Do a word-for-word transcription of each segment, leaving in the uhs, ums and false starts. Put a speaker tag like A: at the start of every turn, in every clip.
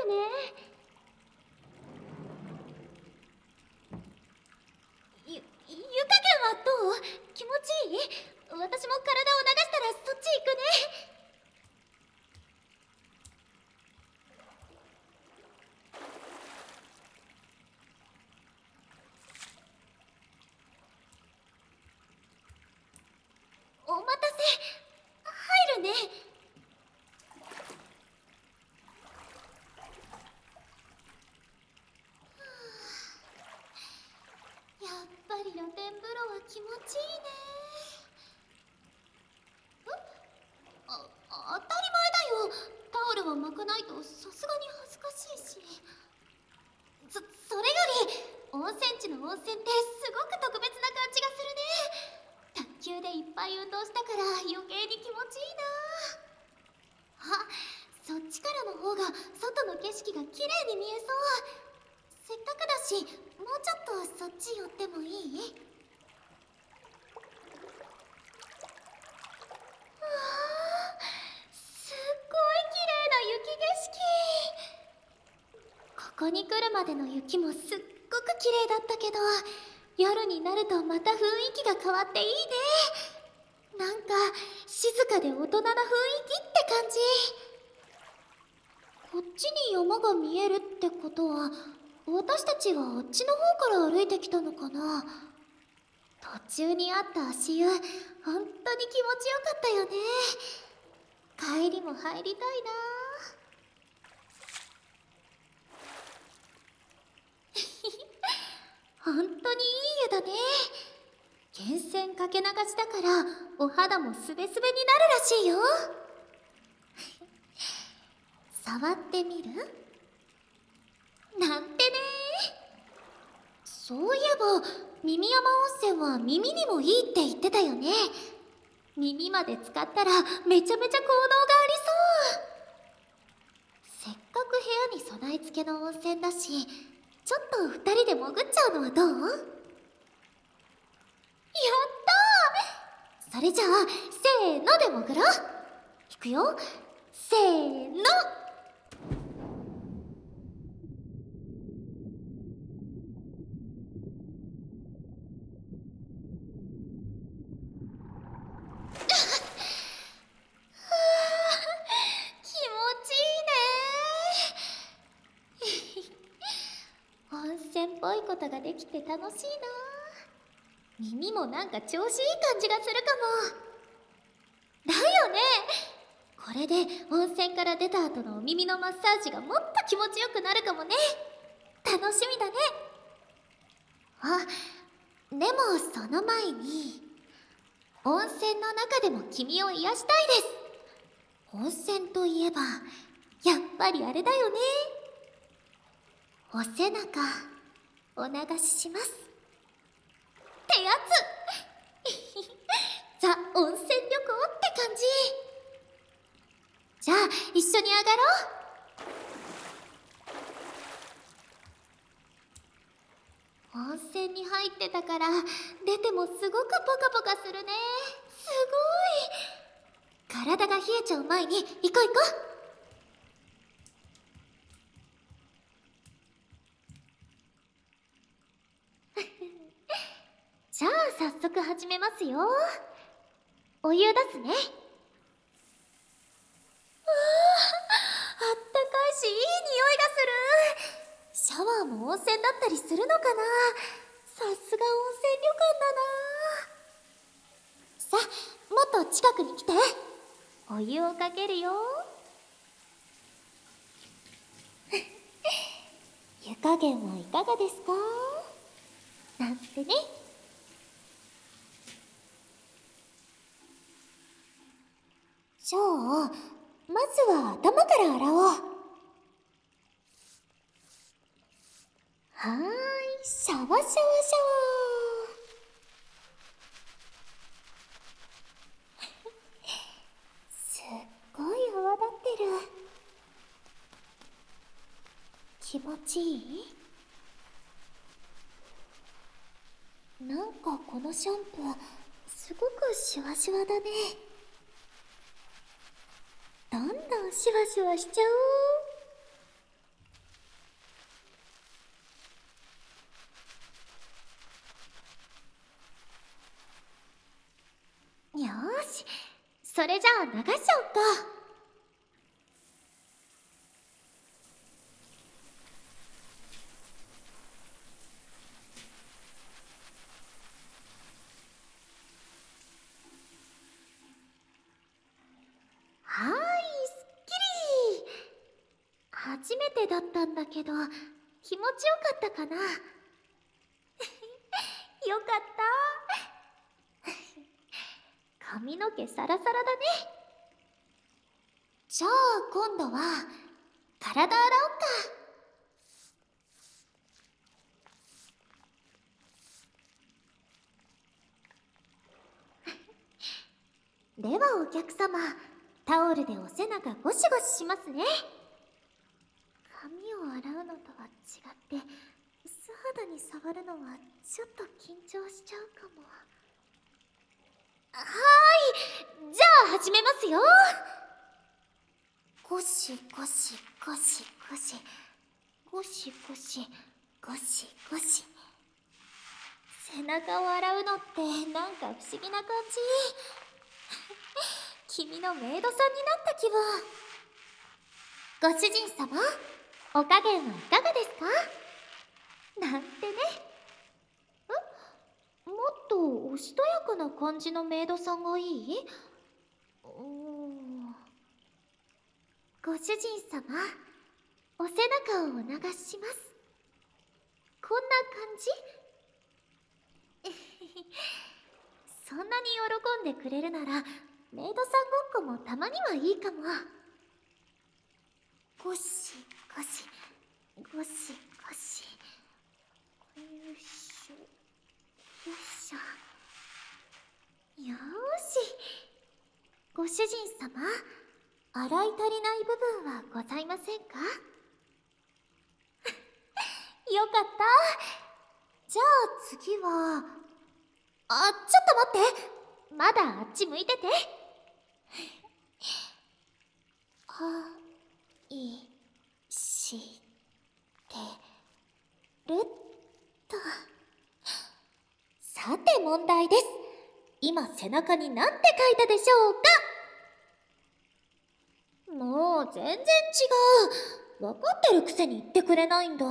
A: ね。ゆ、湯加減はどう？気持ちいい？私も体を流したらそっち行くね。お待たせ。入るね。やっぱり露天風呂は気持ちいいね。あ、当たり前だよ。タオルは巻かないとさすがに恥ずかしいし。そ、それより温泉地の温泉ってすごく特別な感じがするね。卓球でいっぱい運動したから余計に気持ちいいな。あ、そっちからの方が外の景色が綺麗に見えそう。せっかくだしもうちょっとそっち寄ってもいい？わあ、すっごい綺麗な雪景色。ここに来るまでの雪もすっごく綺麗だったけど、夜になるとまた雰囲気が変わっていいね。なんか静かで大人な雰囲気って感じ。こっちに山が見えるってことは、私たちはあっちの方から歩いてきたのかな。途中にあった足湯、ほんとに気持ちよかったよね。帰りも入りたいな。ほんとにいい湯だね。源泉かけ流しだからお肌もスベスベになるらしいよ。触ってみる？なんてね。そういえば耳山温泉は耳にもいいって言ってたよね。耳まで使ったらめちゃめちゃ効能がありそう。せっかく部屋に備え付けの温泉だし、ちょっと二人で潜っちゃうのはどう？やったー。それじゃあせーので潜ろう。いくよ、せーの。気持ちいいね。温泉っぽいことができて楽しいな。耳もなんか調子いい感じがするかも。だよね。これで温泉から出た後のお耳のマッサージがもっと気持ちよくなるかもね。楽しみだね。あ、でもその前に、温泉の中でも君を癒したいです。温泉といえばやっぱりあれだよね。お背中お流ししますってやつ。ザ・温泉旅行って感じ。じゃあ一緒に上がろう。温泉に入ってたから出てもすごくポカポカするね。すごい。体が冷えちゃう前に行こう行こう。じゃあ早速始めますよ。お湯出すね。あったかいしいい匂いがする。シャワーも温泉だったりするのかな。さすが温泉旅館だな。さあもっと近くに来て。お湯をかけるよ。湯加減はいかがですかなんてね。じゃあまずは頭から洗おう。はーい、シャワシャワシャワー。すっごい泡立ってる。気持ちいい？なんかこのシャンプーすごくシュワシュワだね。どんどんシュワシュワしちゃおう。 し、それじゃあ流しちゃおっか。はーい、すっきり。初めてだったんだけど、気持ちよかったかな。よかった。髪の毛サラサラだね。じゃあ今度は体洗おうか。ではお客様、タオルでお背中ゴシゴシしますね。髪を洗うのとは違って素肌に触るのはちょっと緊張しちゃうかも。はーい、じゃあ始めますよ。ゴシゴシゴシゴシゴシゴシゴシゴシ。背中を洗うのってなんか不思議な感じ。君のメイドさんになった気分。ご主人様、お加減はいかがですか？なんてね。ん？もっとおしとやかな感じのメイドさんがいい？うーん。ご主人様、お背中をお流しします。こんな感じ？そんなに喜んでくれるならメイドさんごっこもたまにはいいかも。ゴシゴシゴシゴシ。よいしょよいしょ。よーし。ご主人様、洗い足りない部分はございませんか？よかった。じゃあ次は、あ、ちょっと待って。まだあっち向いてて。は、い、してるっと。さて問題です。今背中に何て書いたでしょうか？もう全然違う。分かってるくせに言ってくれないんだ。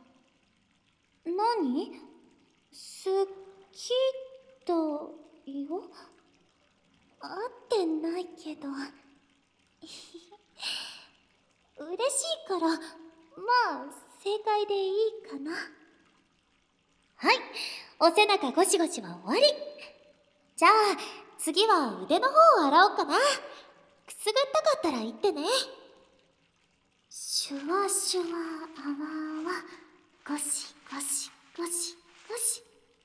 A: 何？好きだよ。合ってないけど。嬉しいから、まあ正解でいいかな。はい、お背中ゴシゴシは終わり。じゃあ次は腕の方を洗おうかな。くすぐったかったら言ってね。シュワシュワあわあわ、ゴシゴシゴシゴシ。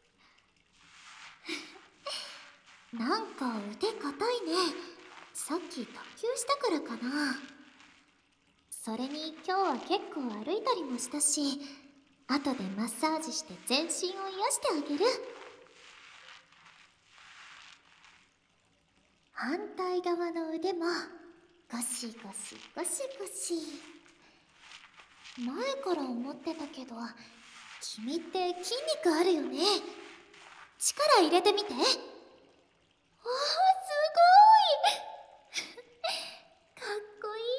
A: なんか腕硬いね。さっき卓球したからかな。それに今日は結構歩いたりもしたし、後でマッサージして全身を癒してあげる。反対側の腕もゴシゴシゴシゴシ。前から思ってたけど、君って筋肉あるよね。力入れてみて。わあ、すごい。かっこい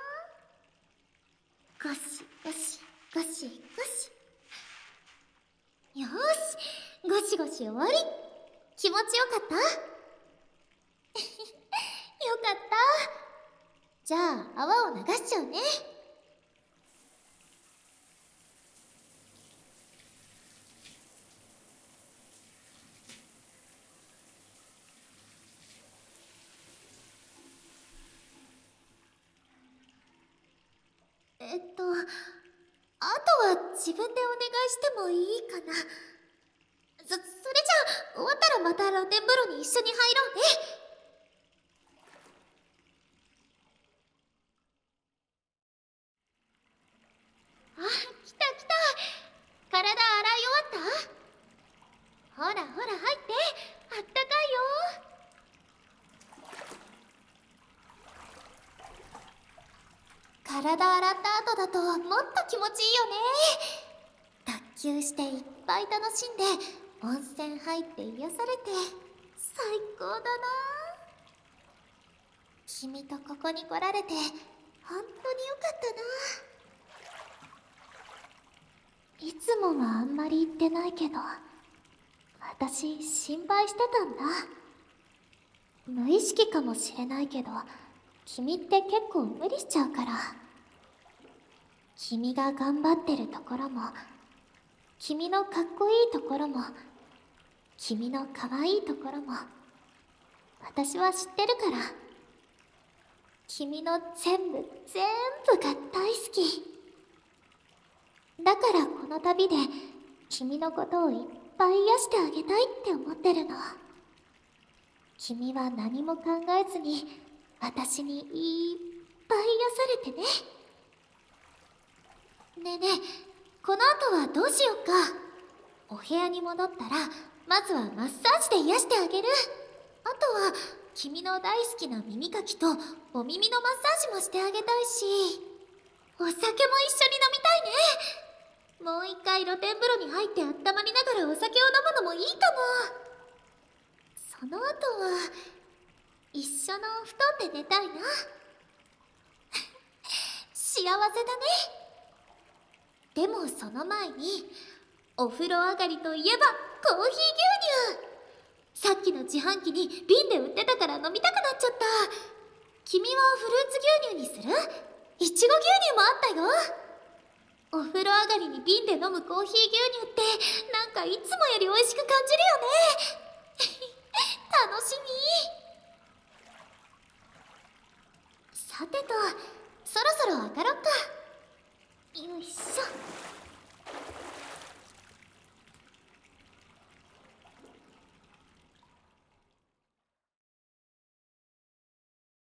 A: いな。ゴシゴシゴシゴシ。よーし、ゴシゴシ終わり。気持ちよかった？よかった。じゃあ泡を流しちゃうね。えっと、あとは自分でお願いしてもいいかな。そ、それじゃあ終わったらまた露天風呂に一緒に入ろうね。あ、来た来た。体洗い終わった？ほらほら入って。あったかいよ。体洗った後だともっと気持ちいいよね。卓球していっぱい楽しんで温泉入って癒されて最高だな。 君とここに来られて本当によかったな。いつもはあんまり言ってないけど、私心配してたんだ。無意識かもしれないけど、君って結構無理しちゃうから。君が頑張ってるところも、君のかっこいいところも、君のかわいいところも、私は知ってるから。君の全部全部が大好き。だからこの旅で君のことをいっぱい癒してあげたいって思ってるの。君は何も考えずに私にいっぱい癒されてね。ねえねえ、この後はどうしよっか。お部屋に戻ったらまずはマッサージで癒してあげる。あとは君の大好きな耳かきとお耳のマッサージもしてあげたいし、お酒も一緒に飲みたいね。もう一回露天風呂に入って温まりながらお酒を飲むのもいいかも。その後は一緒のお布団で寝たいな。幸せだね。でもその前にお風呂上がりといえばコーヒー牛乳。さっきの自販機に瓶で売ってたから飲みたくなっちゃった。君はフルーツ牛乳にする？いちご牛乳もあったよ。お風呂上がりに瓶で飲むコーヒー牛乳ってなんかいつもより美味しく感じるよね。楽しみ。さてと、そろそろ上がろっか。よいしょ。